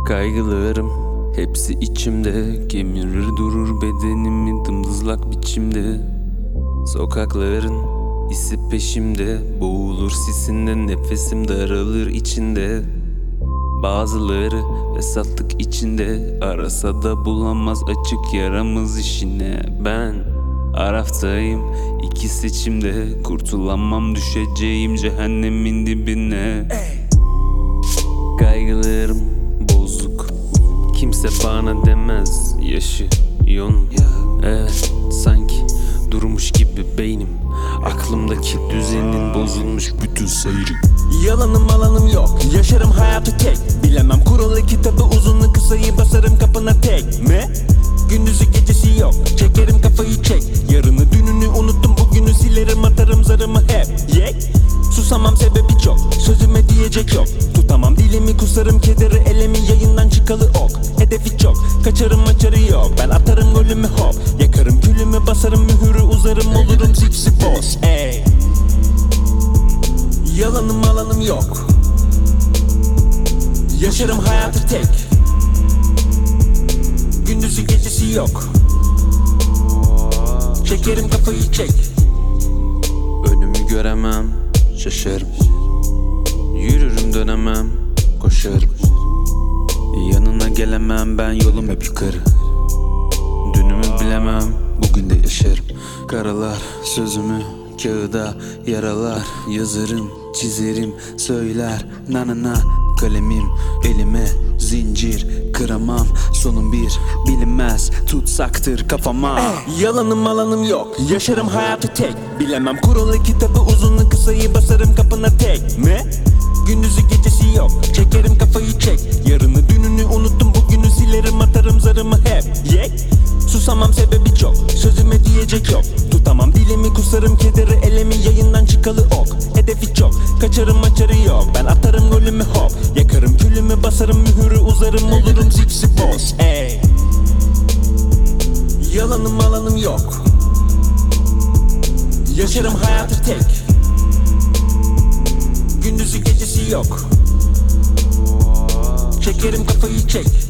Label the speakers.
Speaker 1: Kaygılarım hepsi içimde, kemirir durur bedenimi dımdızlak biçimde. Sokakların isi peşimde, boğulur sisinde nefesim daralır içinde. Bazıları fesatlık içinde, arasa da bulamaz açık yaramız işine. Ben Araftayım iki seçimde, kurtulamam düşeceğim cehennemin dibine. Kaygılarım bozuk, kimse bana demez yaşıyorum. Evet, sanki durmuş gibi beynim, aklımdaki düzenin bozulmuş bütün seyri.
Speaker 2: Yalanım alanım yok, yaşarım hayatı tek. Bilemem kuralı kitabı, uzunlu kısayı basarım kapına tekme. Gündüzü gecesi yok, çekerim kafayı çek. Yarını dününü unuttum, bugünü silerim, atarım zarımı hep yek. Susamam sebebi çok, sözüme diyecek yok. Tutamam dilimi, kusarım kederi, elemi yayından çıkalı ok. Hedefi çok, kaçarım maçarı yok. Ben atarım golümü hop, yakarım külümü, basarım mühürü, uzarım olurum zipsi boss. Ey, yalanım alanım yok, yaşarım hayatı tek. Gündüzü gecesi yok, çekerim kafayı çek.
Speaker 1: Önümü göremem, şaşarım. Yürürüm dönemem, koşarım. Yanına gelemem, ben yolum hep yukarı. Dünümü bilemem, bugün de yaşarım. Karalar sözümü kağıda yaralar, yazarım, çizerim, söyler na na na. Kalemim elime zincir, kıramam, sonum bir bilinmez tutsaktır kafama.
Speaker 2: Yalanım alanım yok, yaşarım hayatı tek. Bilemem kuralı kitabı, uzunlu kısayı basarım kapına tekme. Gündüzü gecesi yok, çekerim kafayı çek. Yarını dününü unuttum, bugünü silerim, atarım zarımı hep yek. Susamam sebebi çok, sözüme diyecek yok. Tutamam dilimi, kusarım kederi, elemi yayından çıkalı ok. Hedefi çok, kaçarım maçarı yok. Ben atarım golümü hop, yakarım külümü, basarım mühürü, uzarım olurum zipsi boss. Ey, yalanım alanım yok, yaşarım hayatı tek. Gündüzü gecesi yok, çekerim kafayı çek.